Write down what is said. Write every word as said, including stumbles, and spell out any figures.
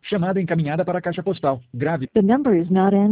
Chamada encaminhada para a caixa postal. Grave. The number is not answered.